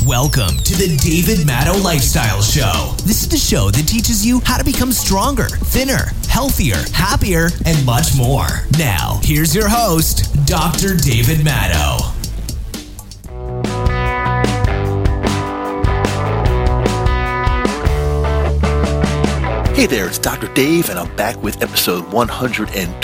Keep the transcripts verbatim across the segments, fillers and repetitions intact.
Welcome to the David Matto Lifestyle Show. This is the show that teaches you how to become stronger, thinner, healthier, happier, and much more. Now, here's your host, Doctor David Matto. Hey there, it's Doctor Dave, and I'm back with episode one hundred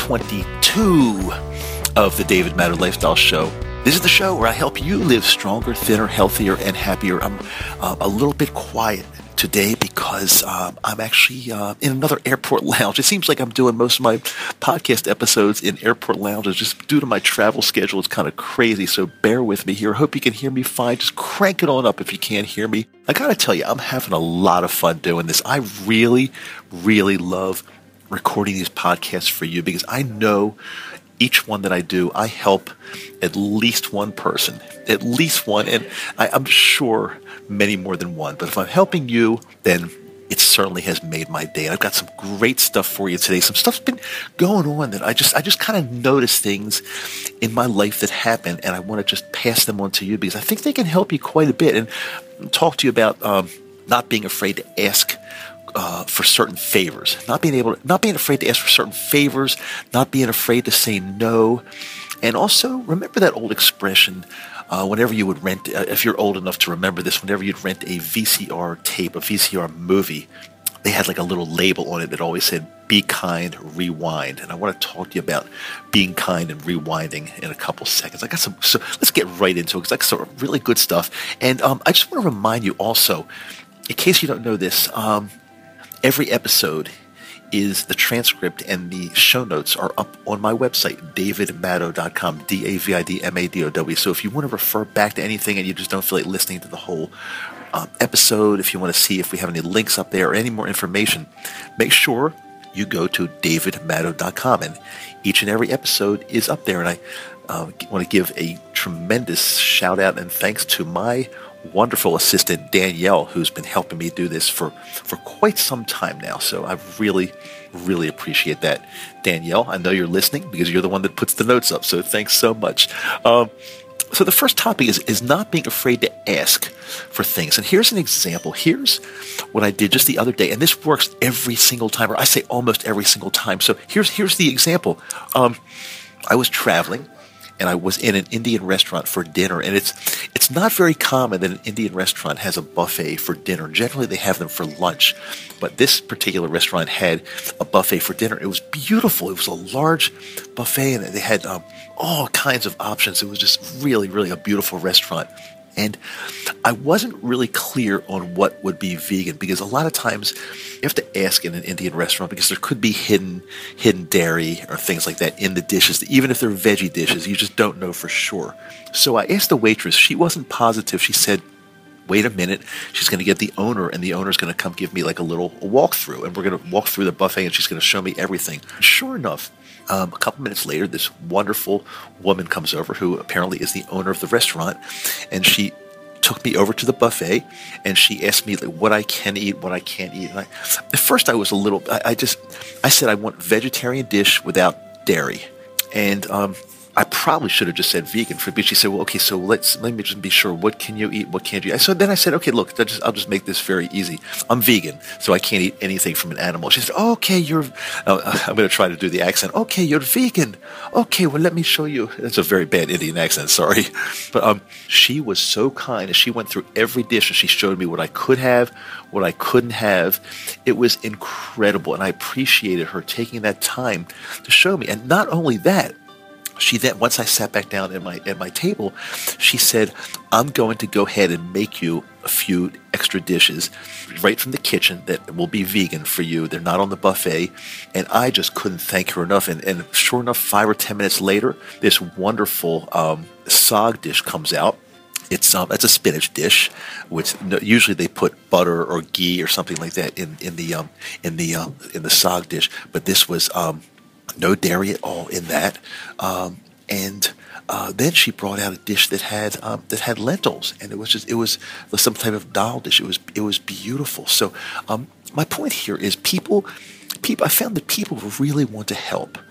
twenty-two of the David Matto Lifestyle Show. This is the show where I help you live stronger, thinner, healthier, and happier. I'm uh, a little bit quiet today because um, I'm actually uh, in another airport lounge. It seems like I'm doing most of my podcast episodes in airport lounges just due to my travel schedule. It's kind of crazy, so bear with me here. I hope you can hear me fine. Just crank it on up if you can't hear me. I gotta tell you, I'm having a lot of fun doing this. I really, really love recording these podcasts for you because I know each one that I do, I help at least one person, at least one, and I, I'm sure many more than one. But if I'm helping you, then it certainly has made my day. And I've got some great stuff for you today. Some stuff's been going on that I just, I just kind of notice things in my life that happen, and I want to just pass them on to you because I think they can help you quite a bit and talk to you about um, not being afraid to ask Uh, for certain favors, not being able, to, not being afraid to ask for certain favors, not being afraid to say no, and also remember that old expression. Uh, whenever you would rent, uh, if you're old enough to remember this, whenever you'd rent a V C R tape, a V C R movie, they had like a little label on it that always said "Be kind, rewind." And I want to talk to you about being kind and rewinding in a couple seconds. I got some, so let's get right into it because I got some really good stuff. And um, I just want to remind you also, in case you don't know this. Um, Every episode is the transcript and the show notes are up on my website, david matto dot com, D A V I D M A D O W. So if you want to refer back to anything and you just don't feel like listening to the whole um, episode, if you want to see if we have any links up there or any more information, make sure you go to david matto dot com. And each and every episode is up there. And I uh, want to give a tremendous shout out and thanks to my wonderful assistant Danielle, who's been helping me do this for, for quite some time now. So I really, really appreciate that. Danielle, I know you're listening because you're the one that puts the notes up. So thanks so much. Um, so the first topic is, is not being afraid to ask for things. And here's an example. Here's what I did just the other day. And this works every single time, or I say almost every single time. So here's, here's the example. Um, I was traveling. And I was in an Indian restaurant for dinner, and it's it's not very common that an Indian restaurant has a buffet for dinner. Generally, they have them for lunch, but this particular restaurant had a buffet for dinner. It was beautiful. It was a large buffet, and they had um, all kinds of options. It was just really, really a beautiful restaurant. And I wasn't really clear on what would be vegan because a lot of times you have to ask in an Indian restaurant because there could be hidden hidden dairy or things like that in the dishes. Even if they're veggie dishes, you just don't know for sure. So I asked the waitress. She wasn't positive. She said, wait a minute, she's going to get the owner, and the owner's going to come give me like a little walkthrough, and we're going to walk through the buffet, and she's going to show me everything. Sure enough, um, a couple minutes later, this wonderful woman comes over who apparently is the owner of the restaurant, and she took me over to the buffet, and she asked me like, what I can eat, what I can't eat. And I, at first, I was a little, I, I just, I said I want vegetarian dish without dairy, and um, I probably should have just said vegan for, but she said, well, okay, so let's, let me just be sure. What can you eat? What can't you eat? So then I said, okay, look, I'll just, I'll just make this very easy. I'm vegan, so I can't eat anything from an animal. She said, oh, okay, you're, uh, I'm going to try to do the accent. Okay, you're vegan. Okay, well, let me show you. That's a very bad Indian accent, sorry. But um, she was so kind, and she went through every dish, and she showed me what I could have, what I couldn't have. It was incredible, and I appreciated her taking that time to show me. And not only that, she then, once I sat back down at my at my table, she said, I'm going to go ahead and make you a few extra dishes right from the kitchen that will be vegan for you. They're not on the buffet. And I just couldn't thank her enough. And, and sure enough, five or ten minutes later, this wonderful um, saag dish comes out. It's um, it's a spinach dish, which usually they put butter or ghee or something like that in in the um in the um in the saag dish. But this was um. no dairy at all in that, um, and uh, then she brought out a dish that had um, that had lentils, and it was just it was some type of dal dish. It was it was beautiful. So um, my point here is people, people. I found that people really want to help,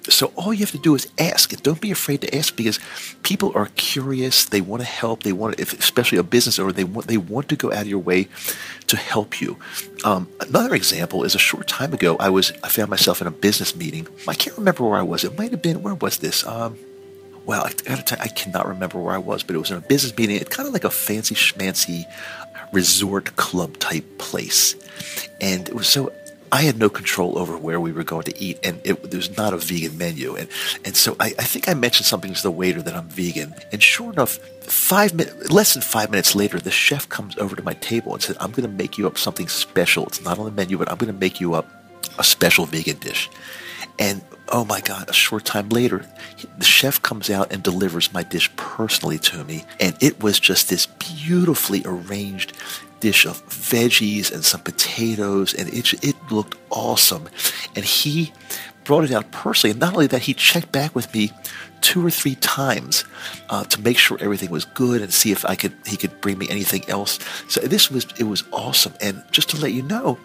So all you have to do is ask, and don't be afraid to ask, because people are curious. They want to help. They want, if, especially a business owner, they want they want to go out of your way to help you. Um, another example is a short time ago, I was I found myself in a business meeting. I can't remember where I was. It might have been, where was this? Um, well, I gotta tell you, I cannot remember where I was, but it was in a business meeting. It's kind of like a fancy schmancy resort club type place, and it was so. I had no control over where we were going to eat, and it, there was not a vegan menu. And, and so I, I think I mentioned something to the waiter that I'm vegan. And sure enough, five minutes, less than five minutes later, the chef comes over to my table and said, I'm going to make you up something special. It's not on the menu, but I'm going to make you up a special vegan dish. And oh my God, a short time later, the chef comes out and delivers my dish personally to me. And it was just this beautifully arranged dish of veggies and some potatoes, and it it looked awesome. And he brought it out personally, and not only that, he checked back with me two or three times uh, to make sure everything was good and see if I could he could bring me anything else. So this was it was awesome. And just to let you know,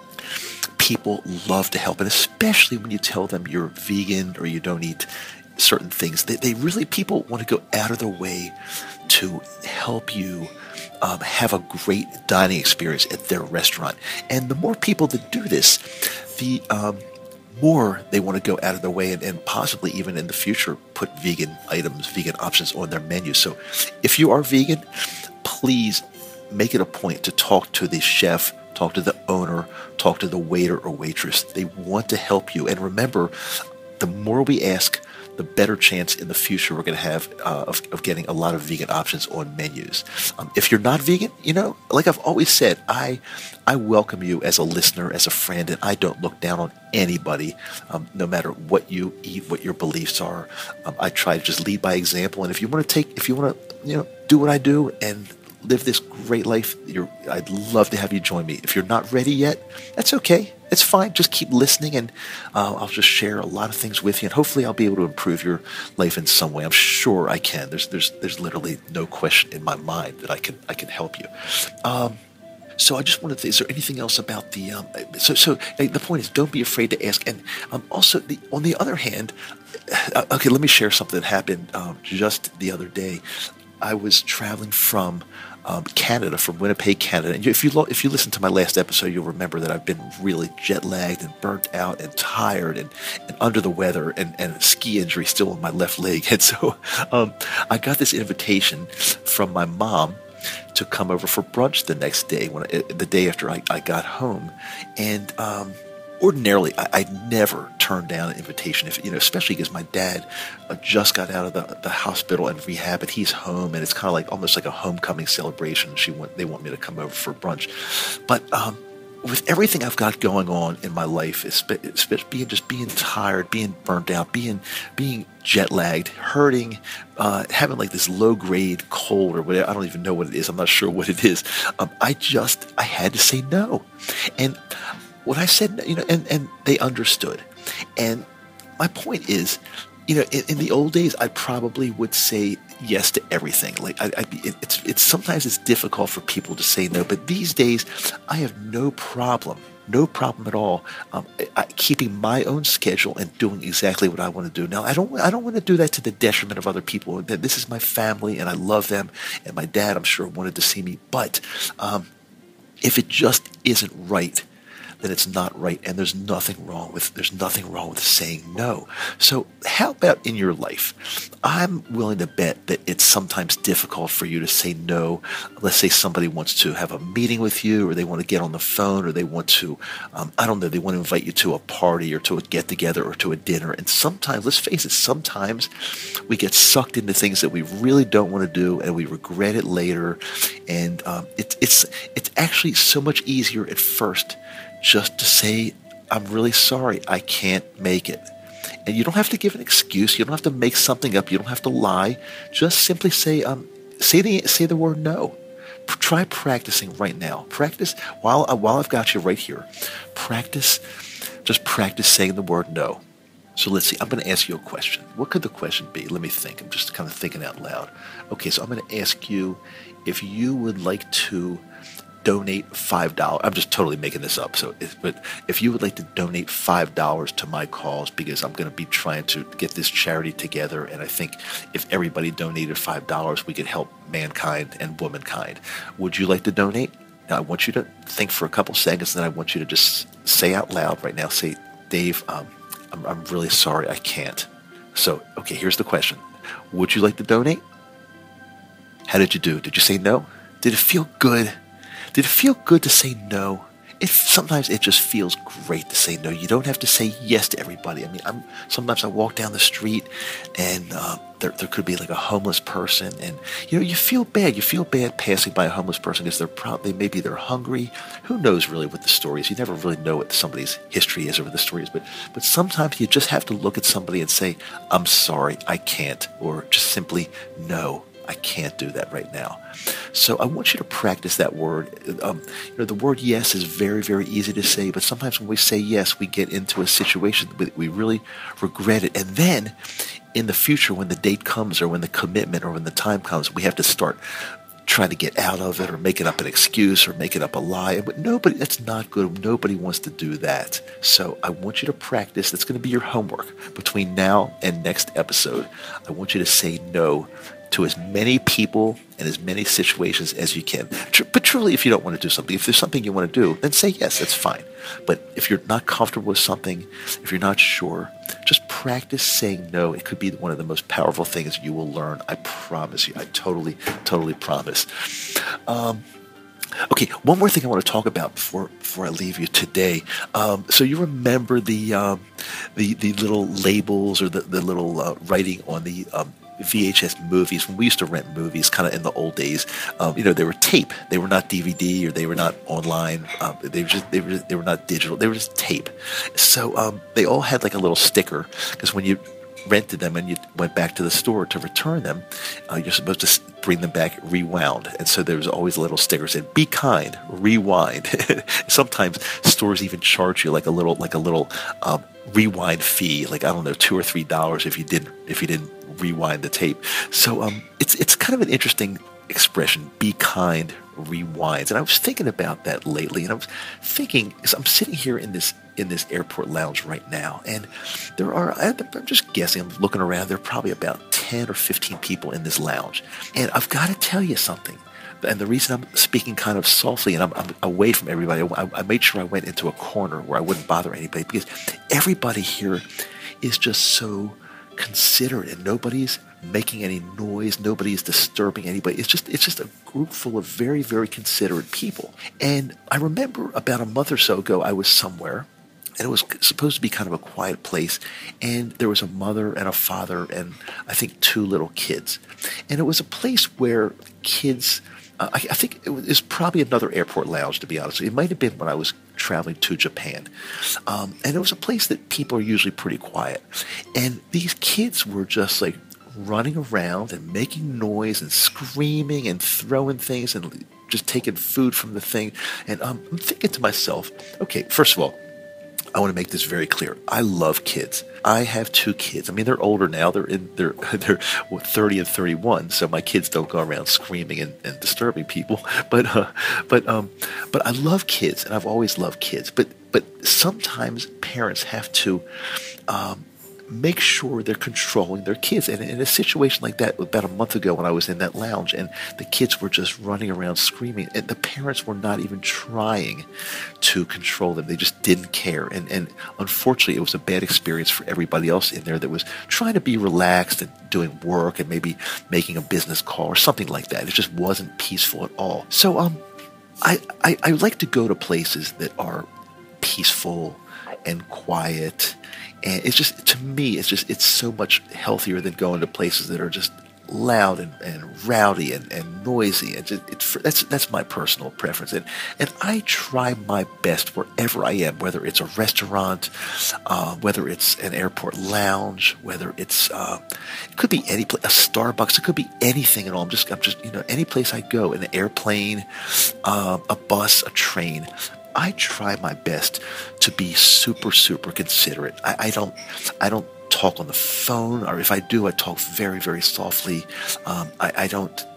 people love to help, and especially when you tell them you're vegan or you don't eat certain things, they, they really people want to go out of their way to help you Um, have a great dining experience at their restaurant. And the more people that do this, the um, more they want to go out of their way and, and possibly even in the future put vegan items, vegan options on their menu. So if you are vegan, please make it a point to talk to the chef, talk to the owner, talk to the waiter or waitress. They want to help you. And remember, the more we ask, the better chance in the future we're going to have uh, of, of getting a lot of vegan options on menus. Um, if you're not vegan, you know, like I've always said, I I welcome you as a listener, as a friend, and I don't look down on anybody, um, no matter what you eat, what your beliefs are. Um, I try to just lead by example, and if you want to take, if you want to, you know, do what I do and live this great life, you're, I'd love to have you join me. If you're not ready yet, that's okay. It's fine. Just keep listening, and uh, I'll just share a lot of things with you, and hopefully I'll be able to improve your life in some way. I'm sure I can. There's there's there's literally no question in my mind that I can I can help you. Um, so I just wanted to, is there anything else about the, um, so so the point is, don't be afraid to ask. And um, also, the, on the other hand, uh, okay, let me share something that happened um, just the other day. I was traveling from Um, Canada, from Winnipeg, Canada. And if you lo- if you listen to my last episode, you'll remember that I've been really jet lagged and burnt out and tired and, and under the weather, and, and a ski injury still on my left leg. And so um, I got this invitation from my mom to come over for brunch the next day, when I, the day after I, I got home. And um, ordinarily, I, I never turn down an invitation, if you know, especially because my dad uh, just got out of the, the hospital and rehab, and he's home, and it's kind of like almost like a homecoming celebration. She want, they want me to come over for brunch, but um, with everything I've got going on in my life, especially being just being tired, being burnt out, being being jet lagged, hurting, uh, having like this low grade cold or whatever. I don't even know what it is. I'm not sure what it is. Um, I just I had to say no, and what I said, you know, and, and they understood. And my point is, you know, in, in the old days, I probably would say yes to everything. Like, I, I, it, it's it's sometimes it's difficult for people to say no, but these days, I have no problem, no problem at all, um, I, keeping my own schedule and doing exactly what I want to do. Now, I don't I don't want to do that to the detriment of other people. This is my family, and I love them, and my dad, I'm sure, wanted to see me. But um, if it just isn't right, then it's not right, and there's nothing wrong with there's nothing wrong with saying no. So how about in your life? I'm willing to bet that it's sometimes difficult for you to say no. Let's say somebody wants to have a meeting with you, or they want to get on the phone, or they want to, um, I don't know, they want to invite you to a party or to a get-together or to a dinner. And sometimes, let's face it, sometimes we get sucked into things that we really don't want to do, and we regret it later. And um, it, it's it's actually so much easier at first just to say, I'm really sorry, I can't make it. And you don't have to give an excuse. You don't have to make something up. You don't have to lie. Just simply say, um, say the say the word no. P- try practicing right now. Practice while uh, while I've got you right here. Practice, just practice saying the word no. So let's see. I'm going to ask you a question. What could the question be? Let me think. I'm just kind of thinking out loud. Okay, so I'm going to ask you if you would like to donate five dollars, I'm just totally making this up. So, if, but if you would like to donate five dollars to my cause, because I'm going to be trying to get this charity together, and I think if everybody donated five dollars, we could help mankind and womankind. Would you like to donate? Now, I want you to think for a couple seconds, and then I want you to just say out loud right now, say, Dave, um, I'm, I'm really sorry, I can't. So, okay, here's the question. Would you like to donate? How did you do? Did you say no? Did it feel good? Did it feel good to say no? It, sometimes it just feels great to say no. You don't have to say yes to everybody. I mean, I'm, sometimes I walk down the street and uh, there, there could be like a homeless person, and you know, you feel bad. You feel bad passing by a homeless person because they're probably, maybe they're hungry. Who knows really what the story is? You never really know what somebody's history is or what the story is. But but sometimes you just have to look at somebody and say, I'm sorry, I can't, or just simply no. I can't do that right now. So I want you to practice that word. Um, you know, the word yes is very, very easy to say, but sometimes when we say yes, we get into a situation that we really regret it. And then in the future, when the date comes or when the commitment or when the time comes, we have to start trying to get out of it or making up an excuse or making up a lie. But nobody, that's not good. Nobody wants to do that. So I want you to practice. That's going to be your homework between now and next episode. I want you to say no to as many people and as many situations as you can. But truly, if you don't want to do something, if there's something you want to do, then say yes, that's fine. But if you're not comfortable with something, if you're not sure, just practice saying no. It could be one of the most powerful things you will learn. I promise you. I totally, totally promise. Um, Okay, one more thing I want to talk about before before I leave you today. Um, so you remember the um, the the little labels or the the little uh, writing on the um, V H S movies when we used to rent movies, kind of in the old days. Um, you know, they were tape. They were not D V D or they were not online. Um, they were just they were they were not digital. They were just tape. So um, they all had like a little sticker, because when you rented them and you went back to the store to return them, uh, you're supposed to bring them back rewound. And so there was always a little sticker that said, be kind, rewind. Sometimes stores even charge you like a little like a little um, rewind fee, like, I don't know, two or three dollars if you didn't if you didn't rewind the tape. So um, it's it's kind of an interesting expression, be kind, rewinds. And I was thinking about that lately, and I was thinking, because I'm sitting here in this in this airport lounge right now, and there are, I'm just guessing, I'm looking around, there are probably about ten or fifteen people in this lounge. And I've got to tell you something. And the reason I'm speaking kind of softly and I'm, I'm away from everybody, I, I made sure I went into a corner where I wouldn't bother anybody, because everybody here is just so considerate, and nobody's making any noise, nobody's disturbing anybody. It's just it's just a group full of very, very considerate people. And I remember about a month or so ago, I was somewhere, and it was supposed to be kind of a quiet place, and there was a mother and a father and I think two little kids. And it was a place where kids, uh, I, I think it was, it was probably another airport lounge, to be honest. It might have been when I was traveling to Japan. Um, and it was a place that people are usually pretty quiet. And these kids were just like running around and making noise and screaming and throwing things and just taking food from the thing. And um, I'm thinking to myself, okay, first of all, I want to make this very clear. I love kids. I have two kids. I mean, they're older now. They're in they're they're thirty and thirty-one. So my kids don't go around screaming and, and disturbing people. But uh, but um, but I love kids, and I've always loved kids. But but sometimes parents have to um, make sure they're controlling their kids. And in a situation like that, about a month ago when I was in that lounge and the kids were just running around screaming, and the parents were not even trying to control them. They just didn't care. And, and unfortunately, it was a bad experience for everybody else in there that was trying to be relaxed and doing work and maybe making a business call or something like that. It just wasn't peaceful at all. So um, I, I, I like to go to places that are peaceful and quiet. And it's just, to me, it's just, it's so much healthier than going to places that are just loud and, and rowdy and, and noisy. And just, it's, that's that's my personal preference. And, and I try my best wherever I am, whether it's a restaurant, uh, whether it's an airport lounge, whether it's, uh, it could be any place, a Starbucks, it could be anything at all. I'm just, I'm just, you know, any place I go, an airplane, uh, a bus, a train, I try my best to be super, super considerate. I, I don't, I don't talk on the phone, or if I do, I talk very, very softly. Um, I, I don't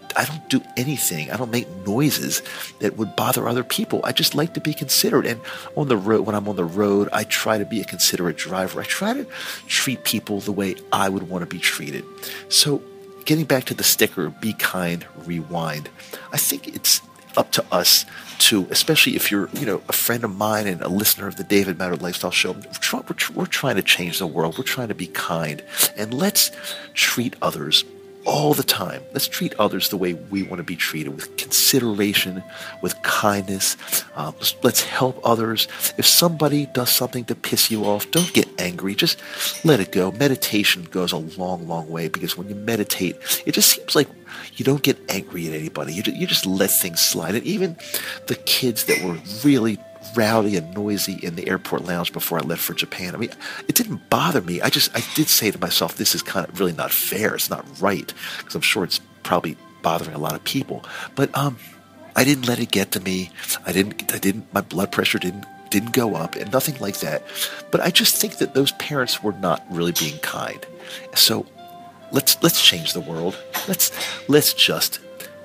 I don't do anything. I don't make noises that would bother other people. I just like to be considerate. And on the road, when I'm on the road, I try to be a considerate driver. I try to treat people the way I would want to be treated. So getting back to the sticker, be kind, rewind. I think it's up to us to, especially if you're, you know, a friend of mine and a listener of the David Matter Lifestyle Show, we're, try, we're, we're trying to change the world. We're trying to be kind. And let's treat others all the time. Let's treat others the way we want to be treated, with consideration, with kindness. Uh, let's, let's help others. If somebody does something to piss you off, don't get angry. Just let it go. Meditation goes a long, long way, because when you meditate, it just seems like you don't get angry at anybody. You just, you just let things slide. And even the kids that were really rowdy and noisy in the airport lounge before I left for Japan, I mean, it didn't bother me. I just, I did say to myself, this is kind of really not fair. It's not right, because I'm sure it's probably bothering a lot of people. But um, I didn't let it get to me. I didn't, I didn't, my blood pressure didn't, didn't go up and nothing like that. But I just think that those parents were not really being kind. So let's, let's change the world. Let's, let's just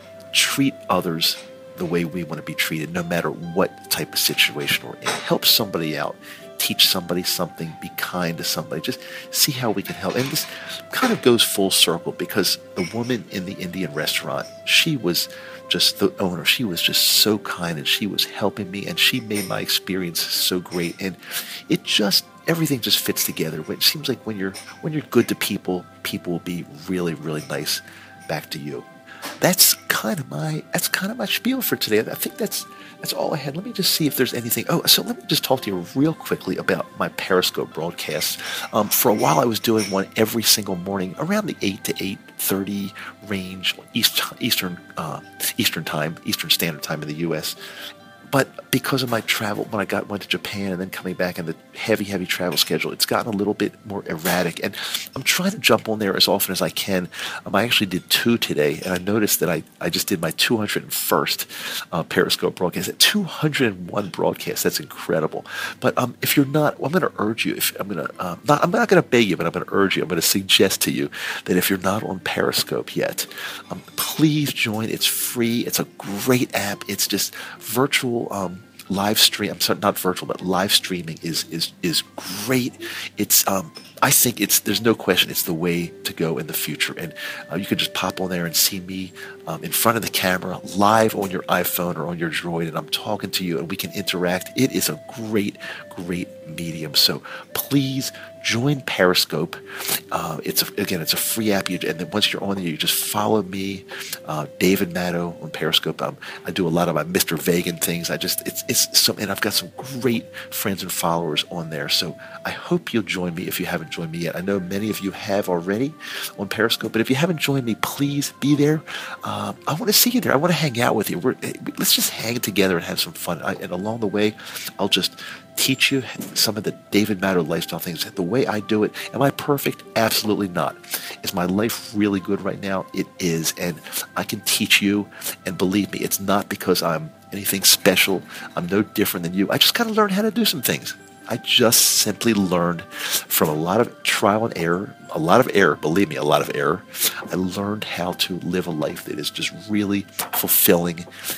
treat others the way we want to be treated, no matter what type of situation we're in. Help somebody out. Teach somebody something. Be kind to somebody. Just see how we can help. And this kind of goes full circle, because the woman in the Indian restaurant, she was just the owner. She was just so kind, and she was helping me, and she made my experience so great. And it just, everything just fits together. It seems like when you're when you're good to people, people will be really, really nice back to you. That's kind of my that's kind of my spiel for today. I think that's that's all I had. Let me just see if there's anything. Oh, so let me just talk to you real quickly about my Periscope broadcasts. Um, for a while, I was doing one every single morning around the eight to eight thirty range, East, Eastern uh, Eastern time, Eastern Standard Time in the U S But because of my travel, when I got went to Japan and then coming back in the heavy, heavy travel schedule, it's gotten a little bit more erratic. And I'm trying to jump on there as often as I can. Um, I actually did two today, and I noticed that I, I just did my two hundred first uh, Periscope broadcast. At two hundred one broadcasts, that's incredible. But um, if you're not, well, I'm going to urge you. If I'm going to, uh, not, I'm not going to beg you, but I'm going to urge you. I'm going to suggest to you that if you're not on Periscope yet, um, please join. It's free. It's a great app. It's just virtual. Um, live stream. I'm sorry, not virtual, but live streaming is is is great. It's um, I think it's there's no question it's the way to go in the future. And uh, you can just pop on there and see me um, in front of the camera, live on your iPhone or on your Droid, and I'm talking to you, and we can interact. It is a great, great medium. So please join Periscope. Uh, it's a, again, it's a free app. You, and then once you're on there, you just follow me, uh, David Matto on Periscope. Um, I do a lot of my Mister Vegan things. I just it's it's some, and I've got some great friends and followers on there. So I hope you'll join me if you haven't joined me yet. I know many of you have already on Periscope, but if you haven't joined me, please be there. Um, I want to see you there. I want to hang out with you. We're, let's just hang together and have some fun. I, and along the way, I'll just teach you some of the David Matto lifestyle things, the way I do it. Am I perfect? Absolutely not. Is my life really good right now? It is. And I can teach you. And believe me, it's not because I'm anything special. I'm no different than you. I just got to learn how to do some things. I just simply learned from a lot of trial and error, a lot of error, believe me, a lot of error. I learned how to live a life that is just really fulfilling,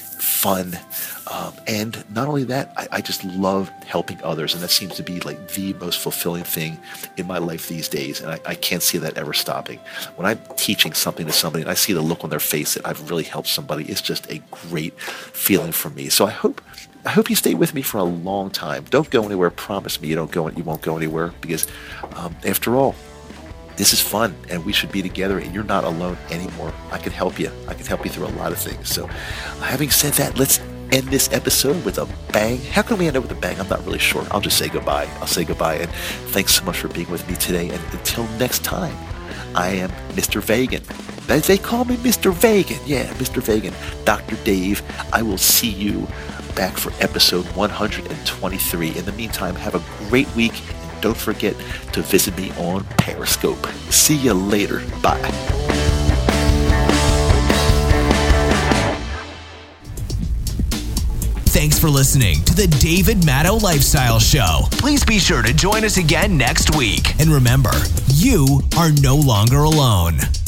fun, um, and not only that, I, I just love helping others, and that seems to be like the most fulfilling thing in my life these days, and I, I can't see that ever stopping. When I'm teaching something to somebody and I see the look on their face that I've really helped somebody, it's just a great feeling for me. So I hope I hope you stay with me for a long time. Don't go anywhere. Promise me you don't go. You won't go anywhere, because um, after all, this is fun, and we should be together, and you're not alone anymore. I can help you. I can help you through a lot of things. So having said that, let's end this episode with a bang. How can we end it with a bang? I'm not really sure. I'll just say goodbye. I'll say goodbye, and thanks so much for being with me today. And until next time, I am Mister Vegan. They call me Mister Vegan. Yeah, Mister Vegan. Doctor Dave. I will see you back for episode one hundred twenty-three. In the meantime, have a great week. Don't forget to visit me on Periscope. See you later. Bye. Thanks for listening to the David Matto Lifestyle Show. Please be sure to join us again next week. And remember, you are no longer alone.